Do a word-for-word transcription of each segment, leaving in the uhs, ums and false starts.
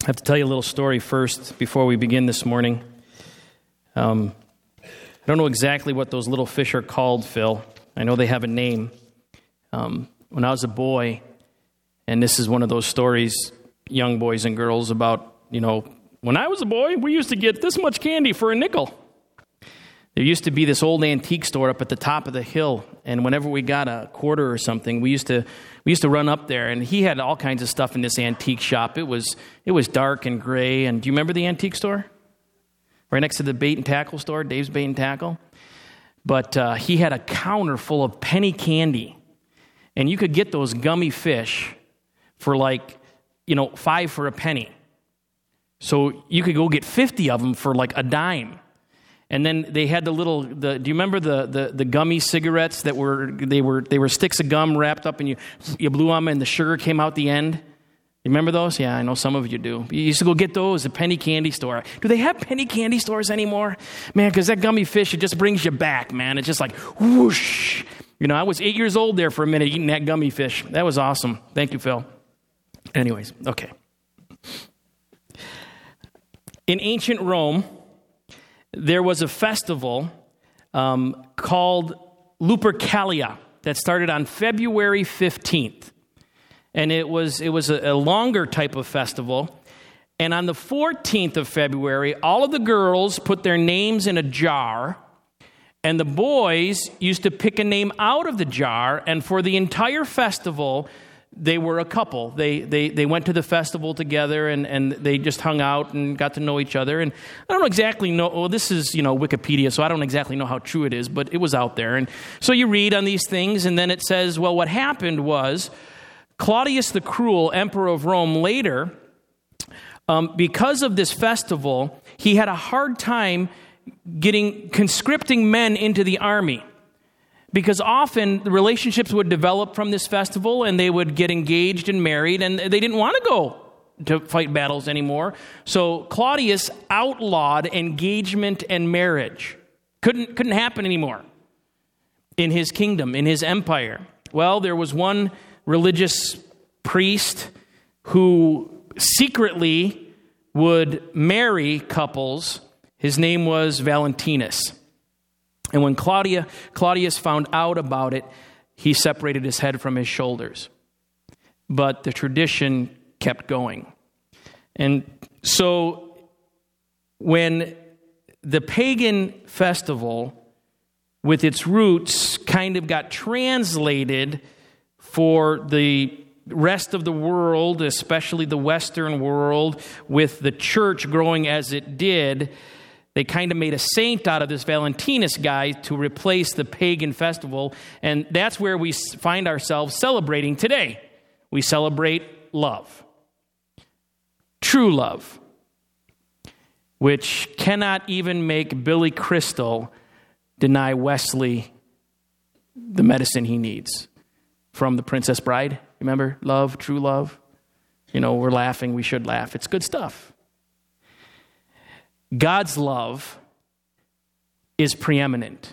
have to tell you a little story first before we begin this morning. Um, I don't know exactly what those little fish are called, Phil. I know they have a name. Um, when I was a boy, and this is one of those stories, young boys and girls, about, you know, when I was a boy, we used to get this much candy for a nickel. There used to be this old antique store up at the top of the hill, and whenever we got a quarter or something, we used to we used to run up there, and he had all kinds of stuff in this antique shop. It was it was dark and gray, and do you remember the antique store? Right next to the bait and tackle store, Dave's Bait and Tackle. But uh, he had a counter full of penny candy, and you could get those gummy fish for like, you know, five for a penny. So you could go get fifty of them for like a dime. And then they had the little, the, do you remember the, the, the gummy cigarettes that were, they were they were sticks of gum wrapped up and you you blew them and the sugar came out the end? You remember those? Yeah, I know some of you do. You used to go get those at penny candy store. Do they have penny candy stores anymore? Man, because that gummy fish, it just brings you back, man. It's just like whoosh. You know, I was eight years old there for a minute eating that gummy fish. That was awesome. Thank you, Phil. Anyways, okay. In ancient Rome, there was a festival um, called Lupercalia that started on February fifteenth. And it was it was a, a longer type of festival. And on the fourteenth of February, all of the girls put their names in a jar, and the boys used to pick a name out of the jar, and for the entire festival, they were a couple. They they they went to the festival together, and, and they just hung out and got to know each other. And I don't exactly know, well, this is, you know, Wikipedia, so I don't exactly know how true it is, but it was out there. And so you read on these things, and then it says, well, what happened was Claudius the Cruel, emperor of Rome, later, um, because of this festival, he had a hard time getting conscripting men into the army. Because often the relationships would develop from this festival and they would get engaged and married and they didn't want to go to fight battles anymore. So Claudius outlawed engagement and marriage. Couldn't, couldn't happen anymore in his kingdom, in his empire. Well, there was one religious priest who secretly would marry couples. His name was Valentinus. And when Claudia, Claudius found out about it, he separated his head from his shoulders. But the tradition kept going. And so when the pagan festival, with its roots, kind of got translated for the rest of the world, especially the Western world, with the church growing as it did, they kind of made a saint out of this Valentinus guy to replace the pagan festival, and that's where we find ourselves celebrating today. We celebrate love, true love, which cannot even make Billy Crystal deny Wesley the medicine he needs from The Princess Bride. Remember? Love, true love. You know, we're laughing. We should laugh. It's good stuff. God's love is preeminent.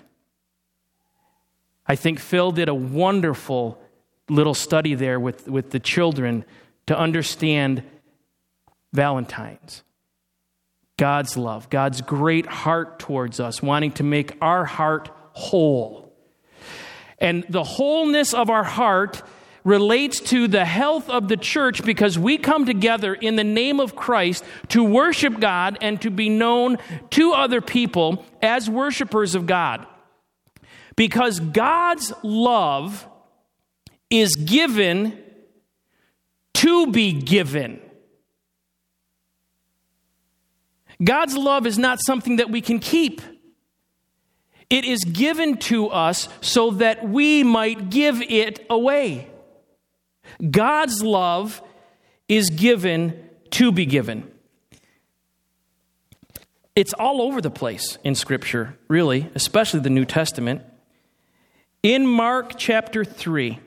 I think Phil did a wonderful little study there with, with the children to understand Valentine's. God's love, God's great heart towards us, wanting to make our heart whole. And the wholeness of our heart relates to the health of the church because we come together in the name of Christ to worship God and to be known to other people as worshipers of God. Because God's love is given to be given. God's love is not something that we can keep. It is given to us so that we might give it away. God's love is given to be given. It's all over the place in Scripture, really, especially the New Testament. In Mark chapter three,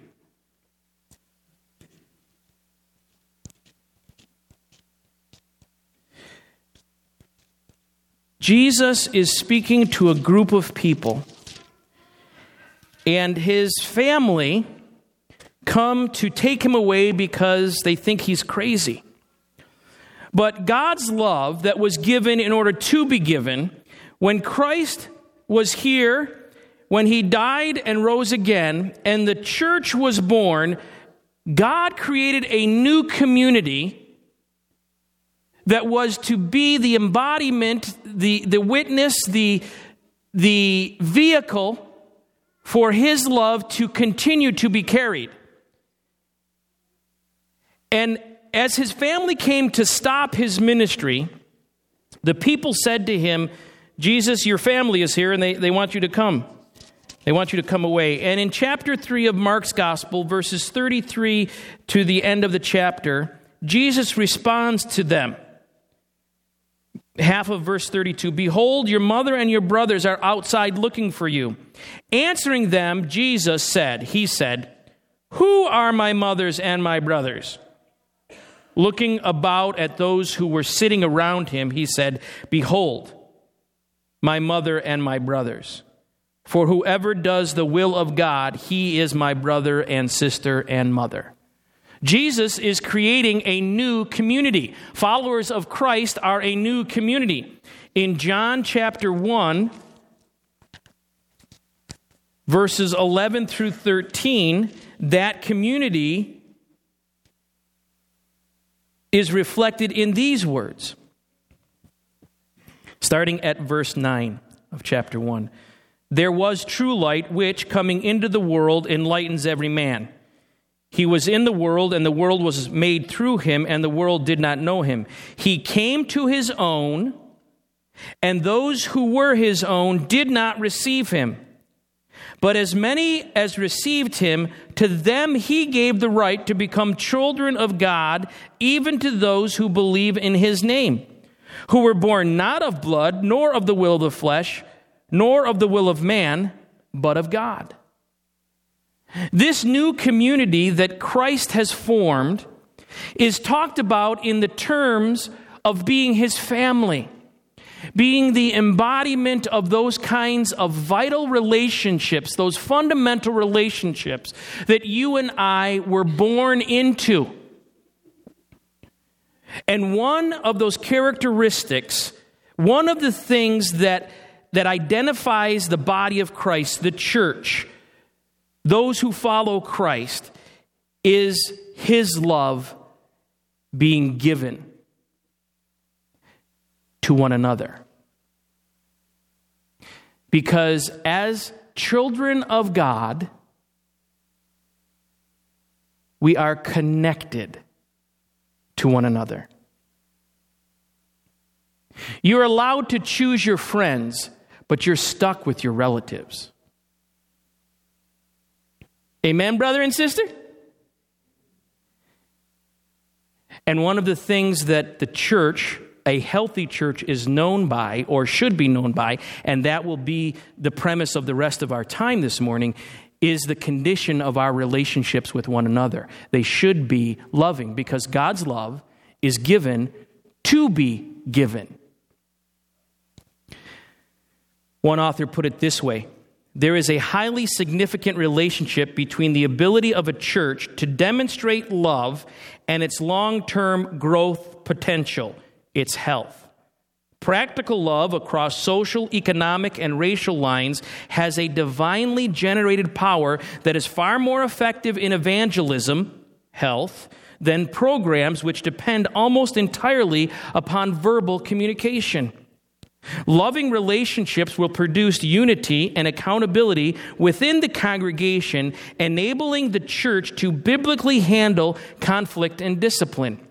Jesus is speaking to a group of people, and his family come to take him away because they think he's crazy. But God's love that was given in order to be given, when Christ was here, when he died and rose again, and the church was born, God created a new community that was to be the embodiment, the, the witness, the, the vehicle for his love to continue to be carried. And as his family came to stop his ministry, the people said to him, Jesus, your family is here and they, they want you to come. They want you to come away. And in chapter three of Mark's Gospel, verses thirty-three to the end of the chapter, Jesus responds to them. Half of verse thirty-two, behold, your mother and your brothers are outside looking for you. Answering them, Jesus said, he said, who are my mothers and my brothers? Looking about at those who were sitting around him, he said, behold, my mother and my brothers. For whoever does the will of God, he is my brother and sister and mother. Jesus is creating a new community. Followers of Christ are a new community. In John chapter one, verses eleven through thirteen, that community is reflected in these words. Starting at verse nine of chapter one. There was true light, which, coming into the world, enlightens every man. He was in the world, and the world was made through him, and the world did not know him. He came to his own, and those who were his own did not receive him. But as many as received him, to them he gave the right to become children of God, even to those who believe in his name, who were born not of blood, nor of the will of the flesh, nor of the will of man, but of God. This new community that Christ has formed is talked about in the terms of being his family, being the embodiment of those kinds of vital relationships, those fundamental relationships that you and I were born into. And one of those characteristics, one of the things that, that identifies the body of Christ, the church, those who follow Christ, is his love being given to one another. Because as children of God, we are connected to one another. You're allowed to choose your friends, but you're stuck with your relatives. Amen, brother and sister? And one of the things that the church, a healthy church, is known by, or should be known by, and that will be the premise of the rest of our time this morning, is the condition of our relationships with one another. They should be loving, because God's love is given to be given. One author put it this way: there is a highly significant relationship between the ability of a church to demonstrate love and its long-term growth potential, its health. Practical love across social, economic, and racial lines has a divinely generated power that is far more effective in evangelism, health, than programs which depend almost entirely upon verbal communication. Loving relationships will produce unity and accountability within the congregation, enabling the church to biblically handle conflict and discipline.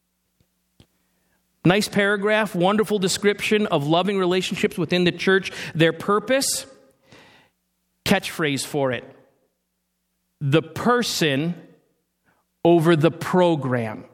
Nice paragraph, wonderful description of loving relationships within the church. Their purpose, catchphrase for it: the person over the program.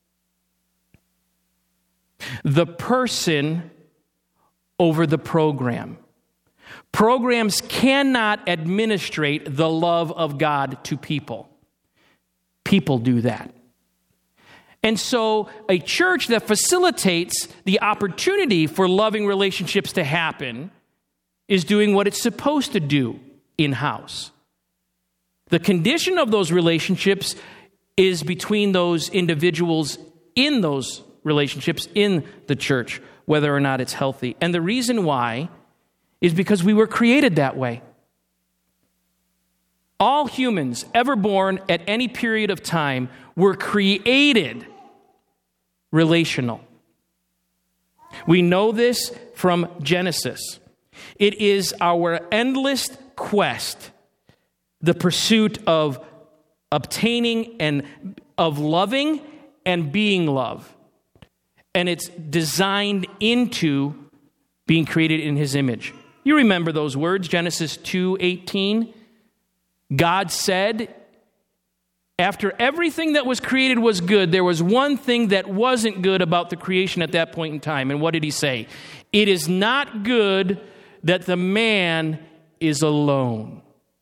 The person over the program. Programs cannot administrate the love of God to people. People do that. And so a church that facilitates the opportunity for loving relationships to happen is doing what it's supposed to do in-house. The condition of those relationships is between those individuals in those relationships in the church, whether or not it's healthy. And the reason why is because we were created that way. All humans ever born at any period of time were created relational. We know this from Genesis. It is our endless quest, the pursuit of obtaining and of loving and being loved. And it's designed into being created in his image. You remember those words, Genesis two eighteen. God said, after everything that was created was good, there was one thing that wasn't good about the creation at that point in time. And what did he say? It is not good that the man is alone.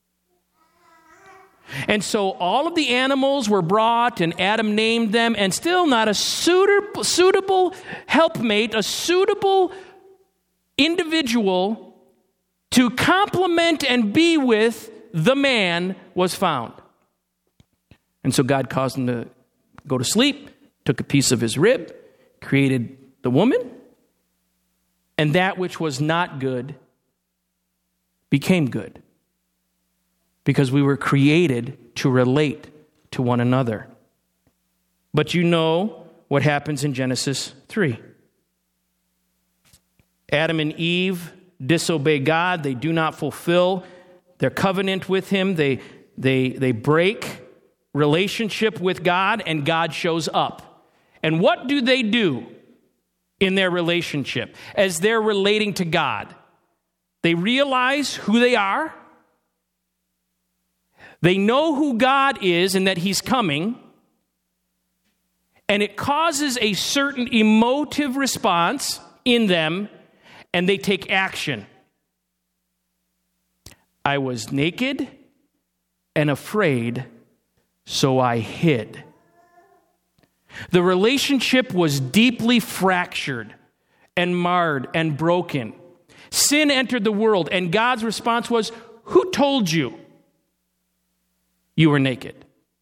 And so all of the animals were brought, and Adam named them, and still not a suitable, suitable helpmate, a suitable individual to complement and be with the man was found. And so God caused him to go to sleep, took a piece of his rib, created the woman, and that which was not good became good. Because we were created to relate to one another. But you know what happens in Genesis three. Adam and Eve disobey God. They do not fulfill their covenant with him. They, they, they break relationship with God, and God shows up. And what do they do in their relationship as they're relating to God? They realize who they are. They know who God is and that he's coming. And it causes a certain emotive response in them, and they take action. I was naked and afraid, so I hid. The relationship was deeply fractured and marred and broken. Sin entered the world, and God's response was, who told you you were naked?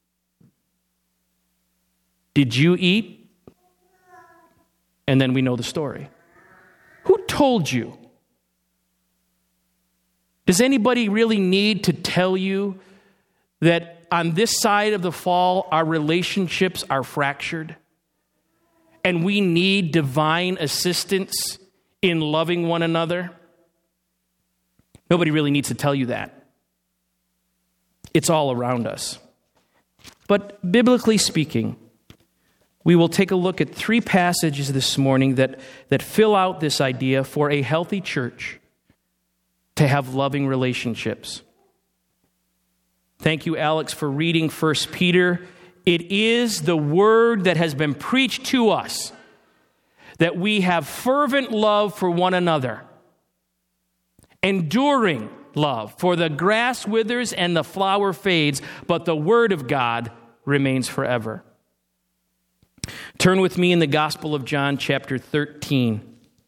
Did you eat? And then we know the story. Who told you? Does anybody really need to tell you that on this side of the fall, our relationships are fractured? And we need divine assistance in loving one another? Nobody really needs to tell you that. It's all around us. But biblically speaking, we will take a look at three passages this morning that, that fill out this idea for a healthy church to have loving relationships. Thank you, Alex, for reading First Peter. It is the word that has been preached to us that we have fervent love for one another, enduring love, for the grass withers and the flower fades, but the word of God remains forever. Turn with me in the Gospel of John, chapter thirteen.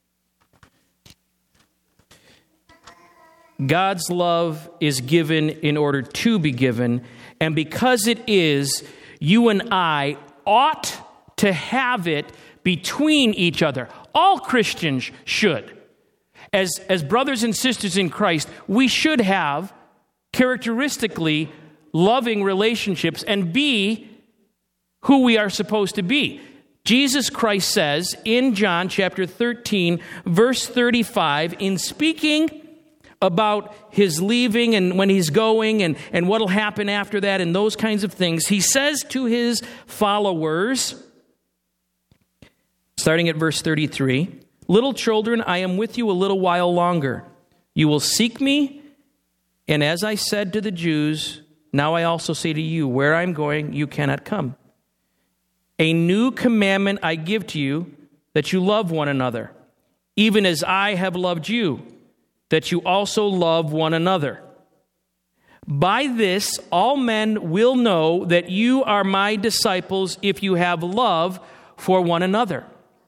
God's love is given in order to be given, and because it is, you and I ought to have it between each other. All Christians should. As, as brothers and sisters in Christ, we should have characteristically loving relationships and be who we are supposed to be. Jesus Christ says in John chapter thirteen, verse thirty-five, in speaking about his leaving and when he's going and, and what will happen after that and those kinds of things, he says to his followers, starting at verse thirty-three, little children, I am with you a little while longer. You will seek me, and as I said to the Jews, now I also say to you, where I'm going, you cannot come. A new commandment I give to you, that you love one another, even as I have loved you, that you also love one another. By this, all men will know that you are my disciples if you have love for one another.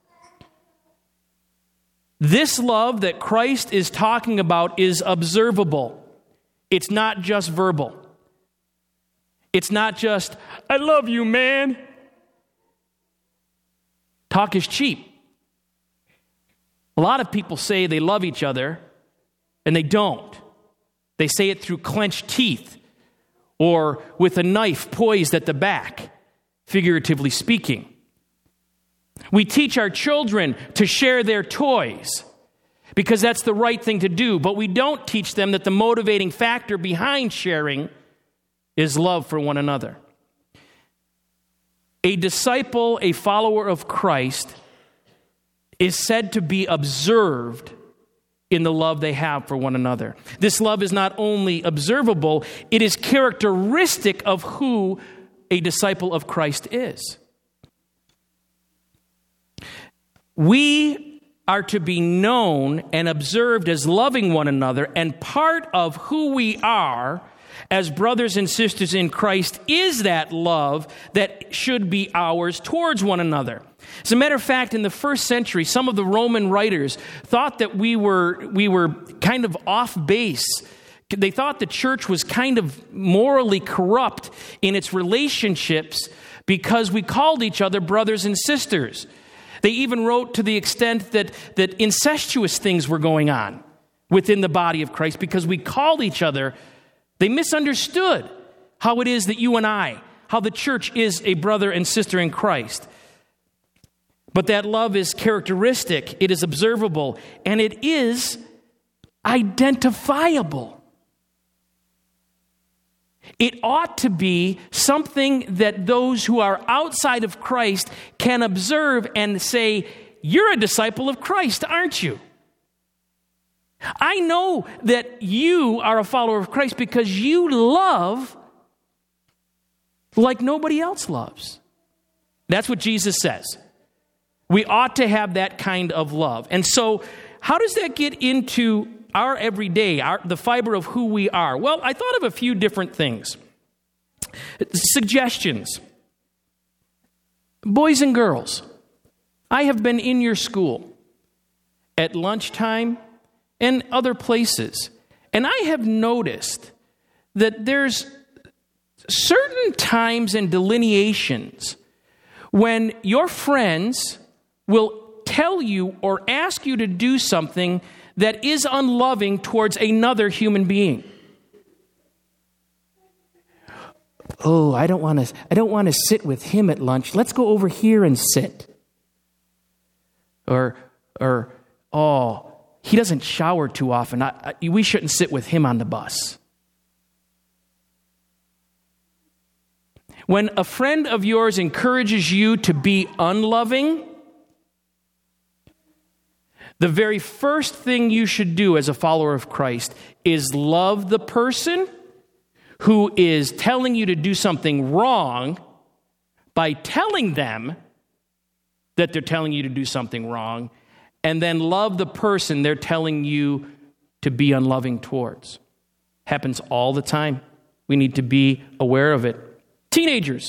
This love that Christ is talking about is observable. It's not just verbal. It's not just, I love you, man. Talk is cheap. A lot of people say they love each other, and they don't. They say it through clenched teeth or with a knife poised at the back, figuratively speaking. We teach our children to share their toys because that's the right thing to do, but we don't teach them that the motivating factor behind sharing is love for one another. A disciple, a follower of Christ, is said to be observed in the love they have for one another. This love is not only observable, it is characteristic of who a disciple of Christ is. We are to be known and observed as loving one another, and part of who we are as brothers and sisters in Christ is that love that should be ours towards one another. As a matter of fact, in the first century, some of the Roman writers thought that we were we were kind of off base. They thought the church was kind of morally corrupt in its relationships because we called each other brothers and sisters. They even wrote to the extent that, that incestuous things were going on within the body of Christ because we called each other. They misunderstood how it is that you and I, how the church is a brother and sister in Christ. But that love is characteristic, it is observable, and it is identifiable. It ought to be something that those who are outside of Christ can observe and say, "You're a disciple of Christ, aren't you? I know that you are a follower of Christ because you love like nobody else loves." That's what Jesus says. We ought to have that kind of love. And so, how does that get into our everyday, our, the fiber of who we are? Well, I thought of a few different things. Suggestions. Boys and girls, I have been in your school at lunchtime and other places, and I have noticed that there's certain times and delineations when your friends will tell you or ask you to do something that is unloving towards another human being. Oh, I don't want to I don't want to sit with him at lunch. Let's go over here and sit. Or or oh, he doesn't shower too often. I, I, we shouldn't sit with him on the bus. When a friend of yours encourages you to be unloving, the very first thing you should do as a follower of Christ is love the person who is telling you to do something wrong by telling them that they're telling you to do something wrong, and then love the person they're telling you to be unloving towards. Happens all the time. We need to be aware of it. Teenagers.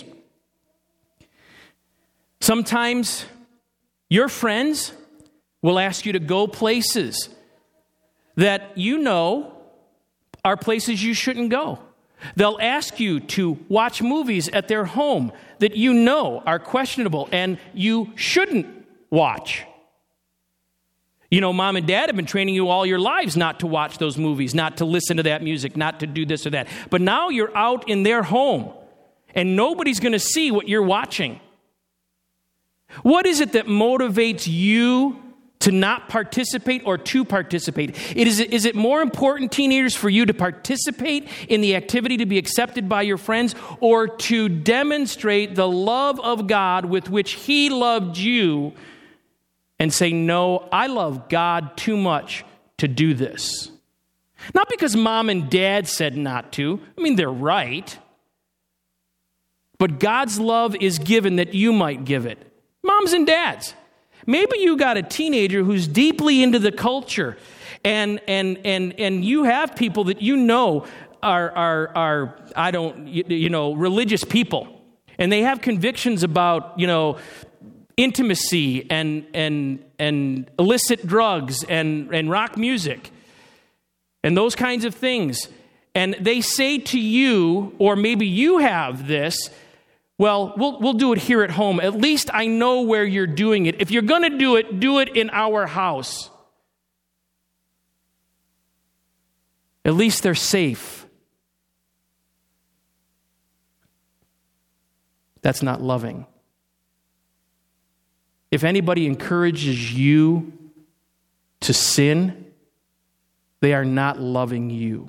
Sometimes your friends will ask you to go places that you know are places you shouldn't go. They'll ask you to watch movies at their home that you know are questionable and you shouldn't watch. You know, mom and dad have been training you all your lives not to watch those movies, not to listen to that music, not to do this or that. But now you're out in their home and nobody's going to see what you're watching. What is it that motivates you to not participate or to participate? It is, is it more important, teenagers, for you to participate in the activity to be accepted by your friends, or to demonstrate the love of God with which He loved you and say, "No, I love God too much to do this"? Not because mom and dad said not to. I mean, they're right. But God's love is given that you might give it. Moms and dads, maybe you got a teenager who's deeply into the culture, and and and and you have people that you know are are are I don't you, you know religious people, and they have convictions about you know intimacy and and and illicit drugs and and rock music and those kinds of things, and they say to you, or maybe you have this: Well, we'll we'll do it here at home. At least I know where you're doing it. If you're going to do it, do it in our house. At least they're safe. That's not loving. If anybody encourages you to sin, they are not loving you.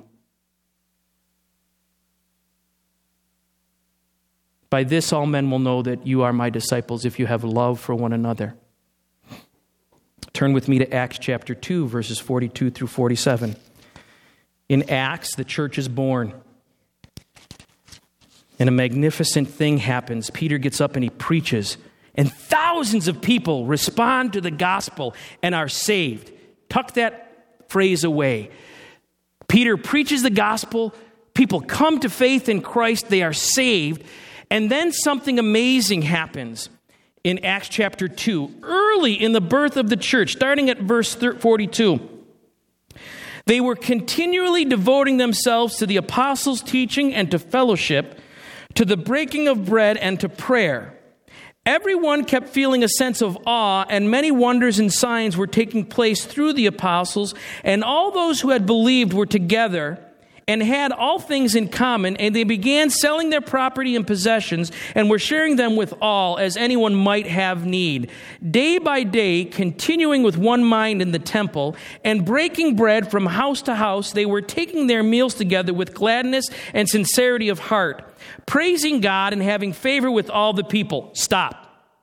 By this all men will know that you are my disciples if you have love for one another. Turn with me to Acts chapter two, verses forty-two through forty-seven. In Acts, the church is born. And a magnificent thing happens. Peter gets up and he preaches. And thousands of people respond to the gospel and are saved. Tuck that phrase away. Peter preaches the gospel. People come to faith in Christ. They are saved. And then something amazing happens in Acts chapter two. Early in the birth of the church, starting at verse forty-two. They were continually devoting themselves to the apostles' teaching and to fellowship, to the breaking of bread and to prayer. Everyone kept feeling a sense of awe, and many wonders and signs were taking place through the apostles, and all those who had believed were together and had all things in common, and they began selling their property and possessions and were sharing them with all as anyone might have need. Day by day, continuing with one mind in the temple and breaking bread from house to house, they were taking their meals together with gladness and sincerity of heart, praising God and having favor with all the people. Stop.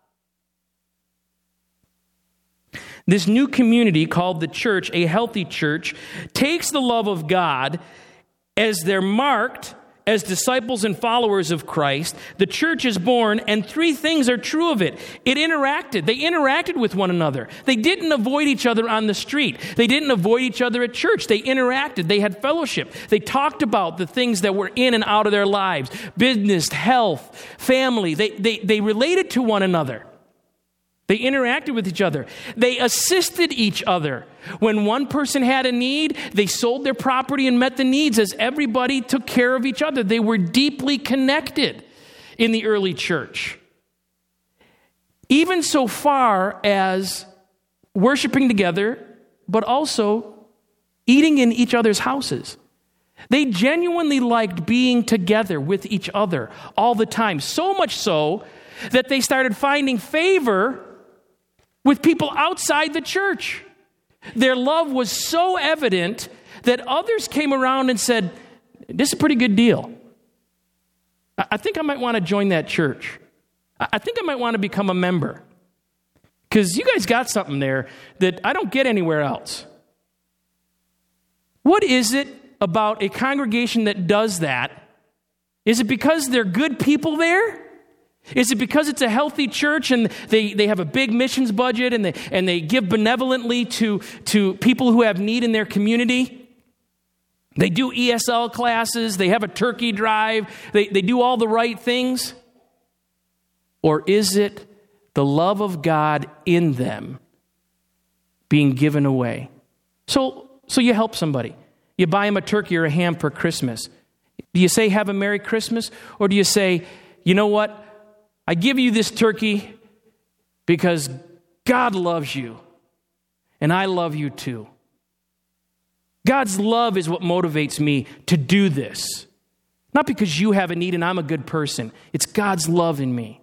This new community called the church, a healthy church, takes the love of God as they're marked as disciples and followers of Christ. The church is born, and three things are true of it. It interacted. They interacted with one another. They didn't avoid each other on the street. They didn't avoid each other at church. They interacted. They had fellowship. They talked about the things that were in and out of their lives. Business, health, family. They, they, they related to one another. They interacted with each other. They assisted each other. When one person had a need, they sold their property and met the needs as everybody took care of each other. They were deeply connected in the early church. Even so far as worshiping together, but also eating in each other's houses. They genuinely liked being together with each other all the time. So much so that they started finding favor with people outside the church. Their love was so evident that others came around and said, this is a pretty good deal. I think I might want to join that church. I think I might want to become a member. Because you guys got something there that I don't get anywhere else. What is it about a congregation that does that? Is it because they're good people there? Is it because it's a healthy church and they, they have a big missions budget and they and they give benevolently to, to people who have need in their community? They do E S L classes, they have a turkey drive, they, they do all the right things? Or is it the love of God in them being given away? So, so you help somebody. You buy them a turkey or a ham for Christmas. Do you say, have a Merry Christmas? Or do you say, you know what? I give you this turkey because God loves you, and I love you too. God's love is what motivates me to do this. Not because you have a need and I'm a good person. It's God's love in me.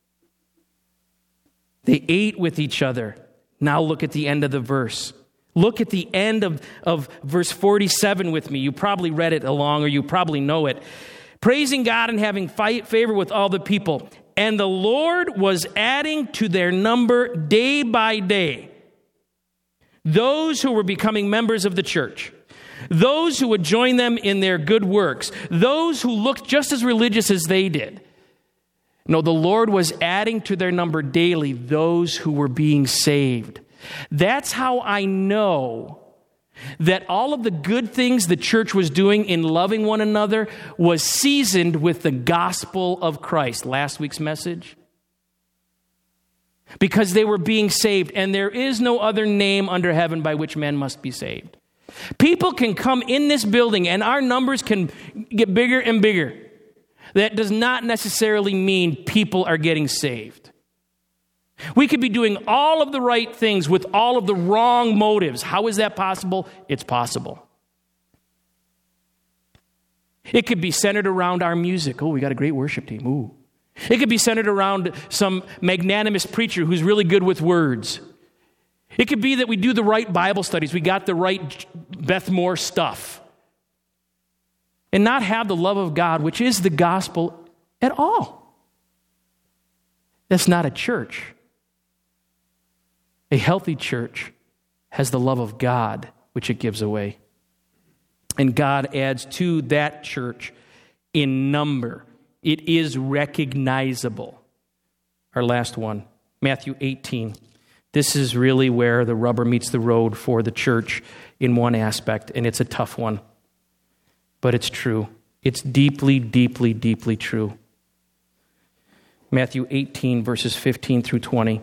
They ate with each other. Now look at the end of the verse. Look at the end of, of verse forty-seven with me. You probably read it along, or you probably know it. Praising God and having favor with all the people. And the Lord was adding to their number day by day those who were becoming members of the church, those who would join them in their good works, those who looked just as religious as they did. No, the Lord was adding to their number daily those who were being saved. That's how I know that all of the good things the church was doing in loving one another was seasoned with the gospel of Christ. Last week's message. Because they were being saved, and there is no other name under heaven by which men must be saved. People can come in this building, and our numbers can get bigger and bigger. that does not necessarily mean people are getting saved. We could be doing all of the right things with all of the wrong motives. How is that possible? It's possible. It could be centered around our music. Oh, we got a great worship team. Ooh. It could be centered around some magnanimous preacher who's really good with words. It could be that we do the right Bible studies. We got the right Beth Moore stuff. And not have the love of God, which is the gospel, at all. That's not a church. A healthy church has the love of God, which it gives away. And God adds to that church in number. It is recognizable. Our last one, Matthew eighteen. This is really where the rubber meets the road for the church in one aspect, and it's a tough one. But it's true. It's deeply, deeply, deeply true. Matthew eighteen, verses fifteen through twenty.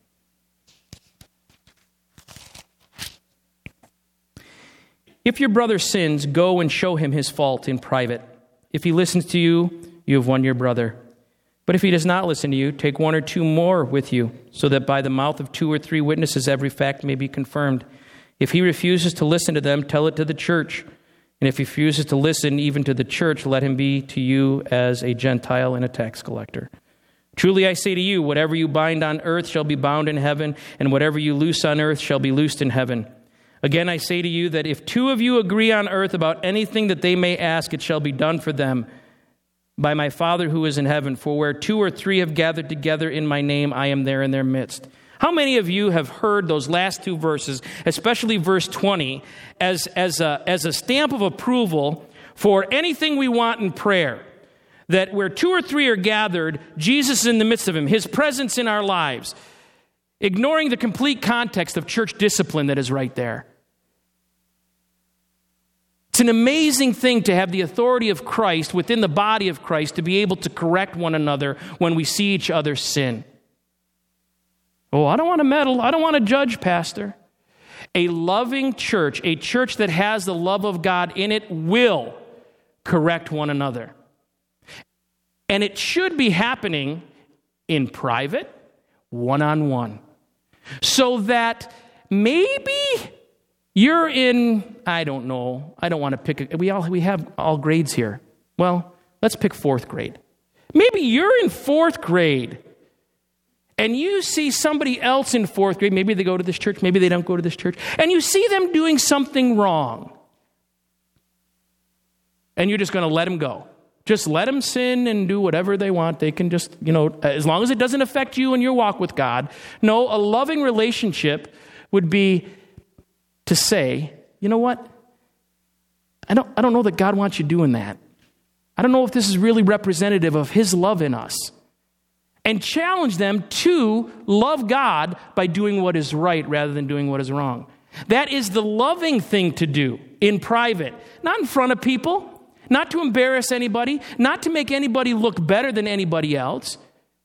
If your brother sins, go and show him his fault in private. If he listens to you, you have won your brother. But if he does not listen to you, take one or two more with you, so that by the mouth of two or three witnesses every fact may be confirmed. If he refuses to listen to them, tell it to the church. And if he refuses to listen even to the church, let him be to you as a Gentile and a tax collector. Truly I say to you, whatever you bind on earth shall be bound in heaven, and whatever you loose on earth shall be loosed in heaven. Again, I say to you that if two of you agree on earth about anything that they may ask, it shall be done for them by my Father who is in heaven. For where two or three have gathered together in my name, I am there in their midst. How many of you have heard those last two verses, especially verse twenty, as, as, a, as a stamp of approval for anything we want in prayer? That where two or three are gathered, Jesus is in the midst of them, his presence in our lives, ignoring the complete context of church discipline that is right there. It's an amazing thing to have the authority of Christ within the body of Christ to be able to correct one another when we see each other sin. Oh, I don't want to meddle. I don't want to judge, Pastor. A loving church, a church that has the love of God in it, will correct one another. And it should be happening in private, one-on-one. So that maybe you're in, I don't know, I don't want to pick, a, we all we have all grades here. Well, let's pick fourth grade. Maybe you're in fourth grade and you see somebody else in fourth grade, maybe they go to this church, maybe they don't go to this church, and you see them doing something wrong. And you're just going to let them go. Just let them sin and do whatever they want. They can just, you know, as long as it doesn't affect you in your walk with God. No, a loving relationship would be to say, you know what? I don't, I don't know that God wants you doing that. I don't know if this is really representative of his love in us. And challenge them to love God by doing what is right rather than doing what is wrong. That is the loving thing to do in private, not in front of people. Not to embarrass anybody, not to make anybody look better than anybody else.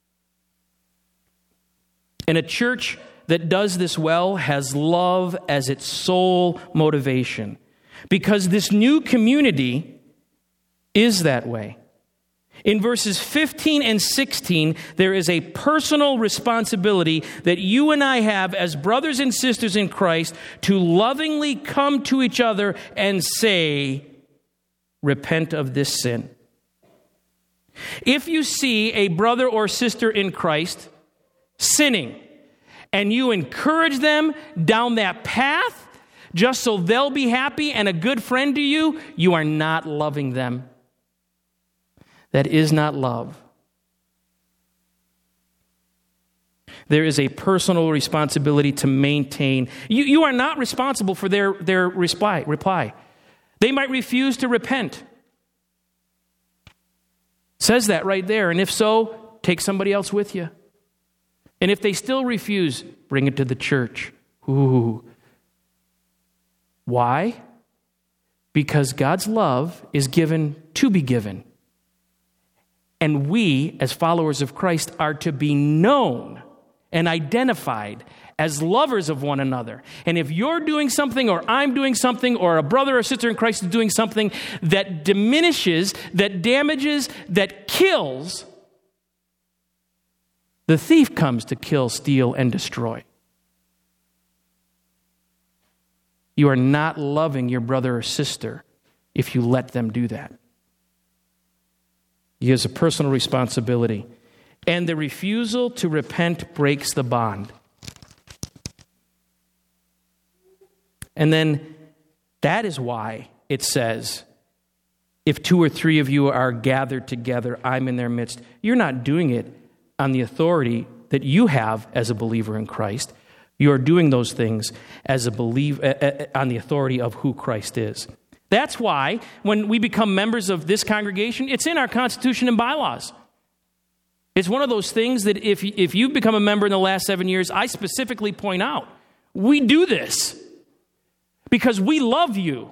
And a church that does this well has love as its sole motivation. Because this new community is that way. In verses fifteen and sixteen, there is a personal responsibility that you and I have as brothers and sisters in Christ to lovingly come to each other and say, repent of this sin. If you see a brother or sister in Christ sinning, and you encourage them down that path just so they'll be happy and a good friend to you, you are not loving them. That is not love. There is a personal responsibility to maintain. You, you are not responsible for their, their reply, reply. They might refuse to repent. It says that right there. And if so, take somebody else with you. And if they still refuse, bring it to the church. Ooh. Why? Because God's love is given to be given. And we, as followers of Christ, are to be known and identified as lovers of one another. And if you're doing something, or I'm doing something, or a brother or sister in Christ is doing something that diminishes, that damages, that kills, the thief comes to kill, steal, and destroy. You are not loving your brother or sister if you let them do that. He has a personal responsibility. And the refusal to repent breaks the bond. And then that is why it says, if two or three of you are gathered together, I'm in their midst. You're not doing it on the authority that you have as a believer in Christ. You are doing those things as a believe uh, on the authority of who Christ is. That's why when we become members of this congregation, it's in our constitution and bylaws. It's one of those things that if, if you've become a member in the last seven years, I specifically point out, we do this because we love you.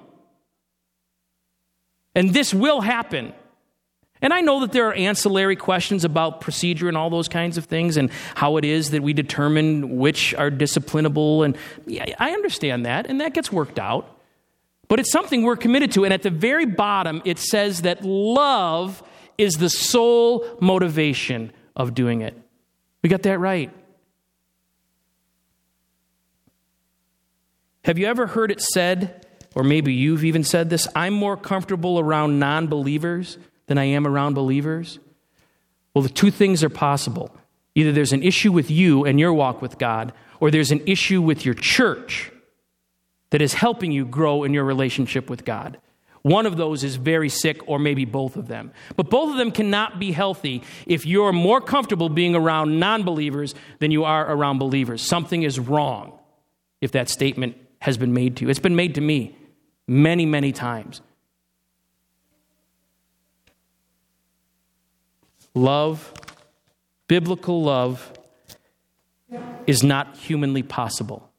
And this will happen. And I know that there are ancillary questions about procedure and all those kinds of things and how it is that we determine which are disciplinable. And yeah, I understand that, and that gets worked out. But it's something we're committed to. And at the very bottom, it says that love is the sole motivation of doing it. We got that right. Have you ever heard it said, or maybe you've even said this, I'm more comfortable around non-believers than I am around believers? Well, the two things are possible. Either there's an issue with you and your walk with God, or there's an issue with your church that is helping you grow in your relationship with God. One of those is very sick, or maybe both of them. But both of them cannot be healthy if you're more comfortable being around non-believers than you are around believers. Something is wrong if that statement has been made to you. It's been made to me many, many times. Love, biblical love, is not humanly possible.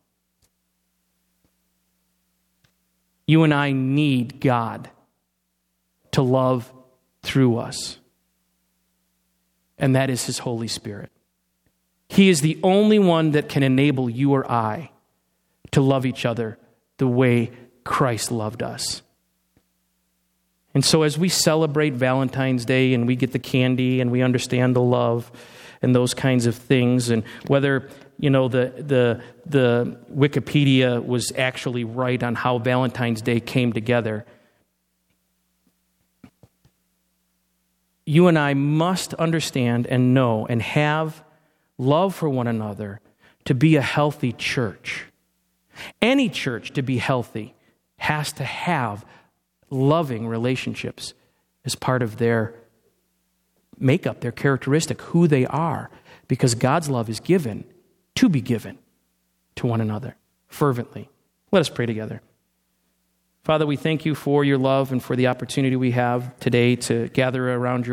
You and I need God to love through us. And that is His Holy Spirit. He is the only one that can enable you or I to love each other the way Christ loved us. And so as we celebrate Valentine's Day and we get the candy and we understand the love and those kinds of things, and whether, you know, the the the Wikipedia was actually right on how Valentine's Day came together, you and I must understand and know and have love for one another to be a healthy church. Any church to be healthy has to have loving relationships as part of their makeup, their characteristic, who they are, because God's love is given to be given to one another fervently. Let us pray together. Father, we thank you for your love and for the opportunity we have today to gather around your